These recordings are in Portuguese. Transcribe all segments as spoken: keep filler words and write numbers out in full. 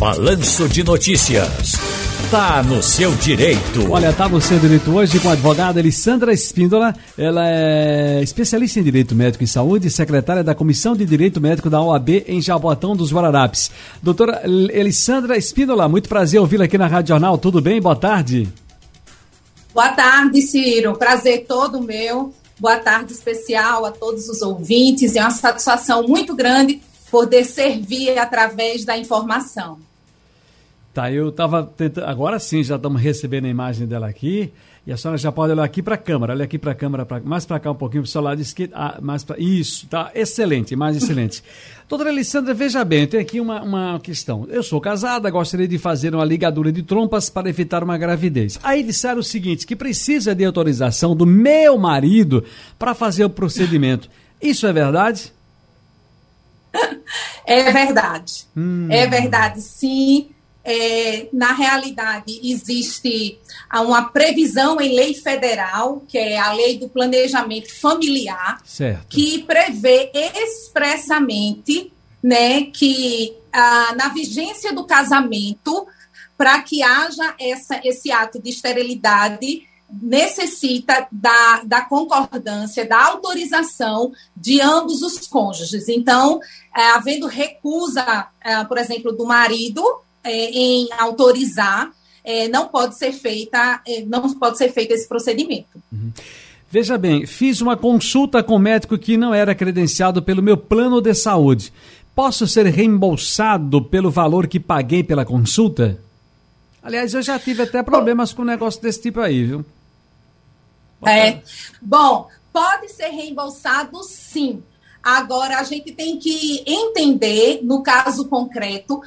Balanço de Notícias. Tá no seu direito. Olha, tá no seu direito hoje com a advogada Elissandra Espíndola. Ela é especialista em Direito Médico e Saúde e secretária da Comissão de Direito Médico da O A B em Jaboatão dos Guararapes. Doutora Elissandra Espíndola, muito prazer ouvi-la aqui na Rádio Jornal. Tudo bem? Boa tarde. Boa tarde, Ciro. Prazer todo meu. Boa tarde especial a todos os ouvintes. É uma satisfação muito grande poder servir através da informação. Tá, eu estava tentando, agora sim, já estamos recebendo a imagem dela aqui, e a senhora já pode olhar aqui para a câmera, olha aqui para a câmera, pra, mais para cá um pouquinho, para o seu lado esquerdo, ah, mais pra, isso, tá, excelente, imagem excelente. Doutora Elissandra, veja bem, eu tenho aqui uma, uma questão, eu sou casada, gostaria de fazer uma ligadura de trompas para evitar uma gravidez. Aí disseram o seguinte, que precisa de autorização do meu marido para fazer o procedimento, isso é verdade? É verdade, hum. é verdade, sim. É, na realidade, existe uma previsão em lei federal, que é a Lei do Planejamento Familiar, certo, que prevê expressamente, né, que ah, na vigência do casamento, para que haja essa, esse ato de esterilidade, necessita da, da concordância, da autorização de ambos os cônjuges. Então, é, havendo recusa, é, por exemplo, do marido, É, em autorizar, é, não pode ser feita, é, não pode ser feito esse procedimento. Uhum. Veja bem, fiz uma consulta com um médico que não era credenciado pelo meu plano de saúde. Posso ser reembolsado pelo valor que paguei pela consulta? Aliás, eu já tive até problemas com um negócio desse tipo aí, viu? É, bom, pode ser reembolsado sim. Agora, a gente tem que entender, no caso concreto,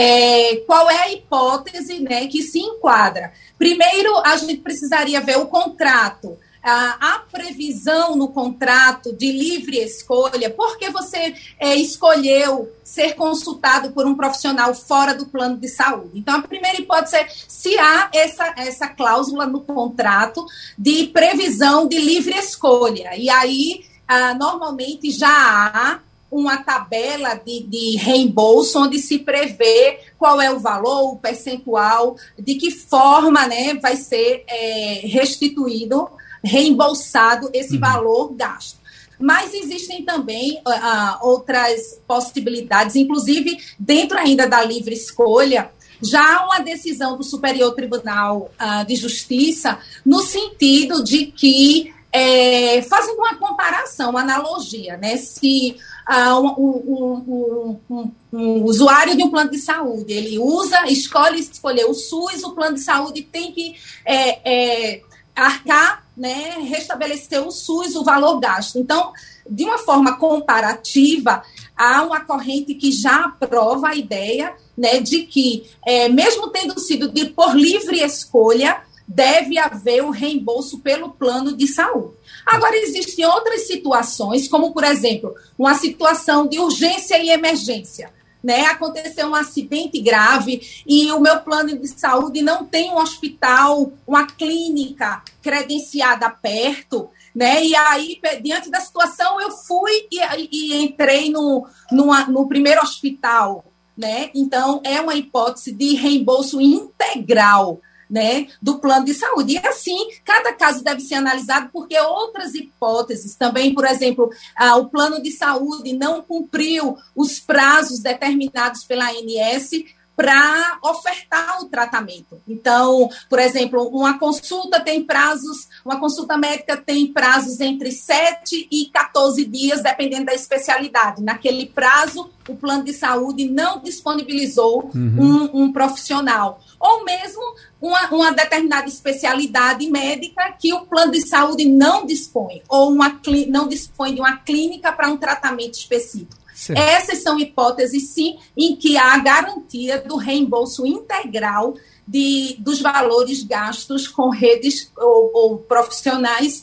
é, qual é a hipótese, né, que se enquadra. Primeiro, a gente precisaria ver o contrato, a, a previsão no contrato de livre escolha, porque você é, escolheu ser consultado por um profissional fora do plano de saúde. Então, a primeira hipótese é se há essa, essa cláusula no contrato de previsão de livre escolha. E aí, Ah, normalmente já há uma tabela de, de reembolso onde se prevê qual é o valor, o percentual, de que forma, né, vai ser é, restituído, reembolsado esse uhum. valor gasto. Mas existem também uh, outras possibilidades, inclusive dentro ainda da livre escolha, já há uma decisão do Superior Tribunal uh, de Justiça no sentido de que É, fazendo uma comparação, uma analogia, né? Se uh, um, um, um, um, um usuário de um plano de saúde, ele usa, escolhe escolher o SUS, o plano de saúde tem que é, é, arcar, né? Restabelecer o SUS, o valor gasto. Então, de uma forma comparativa, há uma corrente que já aprova a ideia, né, de que, é, mesmo tendo sido de, por livre escolha, deve haver um reembolso pelo plano de saúde. Agora, existem outras situações, como, por exemplo, uma situação de urgência e emergência. Né? Aconteceu um acidente grave e o meu plano de saúde não tem um hospital, uma clínica credenciada perto, né? E aí, diante da situação, eu fui e, e entrei no, numa, no primeiro hospital. Né? Então, é uma hipótese de reembolso integral, né, do plano de saúde. E assim, cada caso deve ser analisado, porque outras hipóteses também, por exemplo, ah, o plano de saúde não cumpriu os prazos determinados pela A N S para ofertar o tratamento. Então, por exemplo, uma consulta tem prazos, uma consulta médica tem prazos entre sete e quatorze dias, dependendo da especialidade. Naquele prazo, o plano de saúde não disponibilizou uhum. um, um profissional. Ou mesmo uma, uma determinada especialidade médica que o plano de saúde não dispõe, ou uma, não dispõe de uma clínica para um tratamento específico. Certo. Essas são hipóteses, sim, em que há a garantia do reembolso integral de, dos valores gastos com redes ou, ou profissionais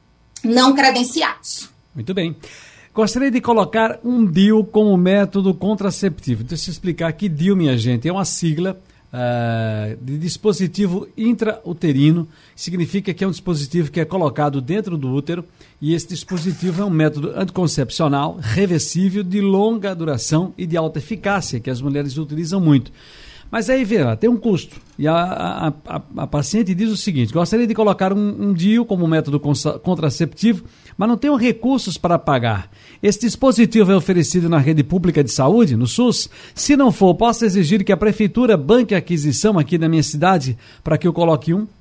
não credenciados. Muito bem. Gostaria de colocar um D I U como método contraceptivo. Deixa eu explicar que D I U, minha gente, é uma sigla uh, de dispositivo intrauterino. Significa que é um dispositivo que é colocado dentro do útero, e esse dispositivo é um método anticoncepcional reversível de longa duração e de alta eficácia, que as mulheres utilizam muito. Mas aí, Vera, tem um custo. E a, a, a, a paciente diz o seguinte: gostaria de colocar um, um D I U como método contraceptivo, mas não tenho recursos para pagar. Esse dispositivo é oferecido na rede pública de saúde, no SUS? Se não for, posso exigir que a prefeitura banque a aquisição aqui na minha cidade para que eu coloque um?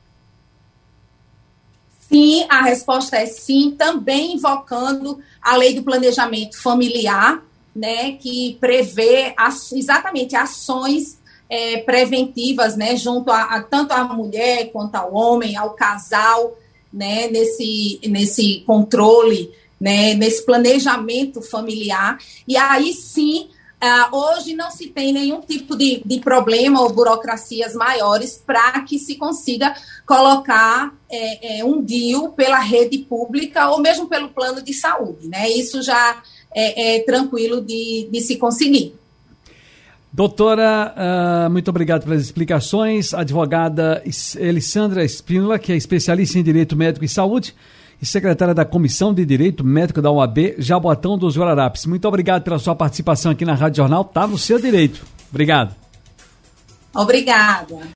Sim, a resposta é sim, também invocando a lei do planejamento familiar, né, que prevê as, exatamente ações é, preventivas, né, junto a, a tanto à mulher quanto ao homem, ao casal, né, nesse, nesse controle, né, nesse planejamento familiar. E aí sim, uh, hoje não se tem nenhum tipo de, de problema ou burocracias maiores para que se consiga colocar é, é, um D I U pela rede pública ou mesmo pelo plano de saúde, né? Isso já é, é tranquilo de, de se conseguir. Doutora, uh, muito obrigado pelas explicações. Advogada Elisandra Espínola, que é especialista em Direito Médico e Saúde e secretária da Comissão de Direito Médico da U A B Jaboatão dos Guararapes. Muito obrigado pela sua participação aqui na Rádio Jornal. Tá no seu direito. Obrigado. Obrigada.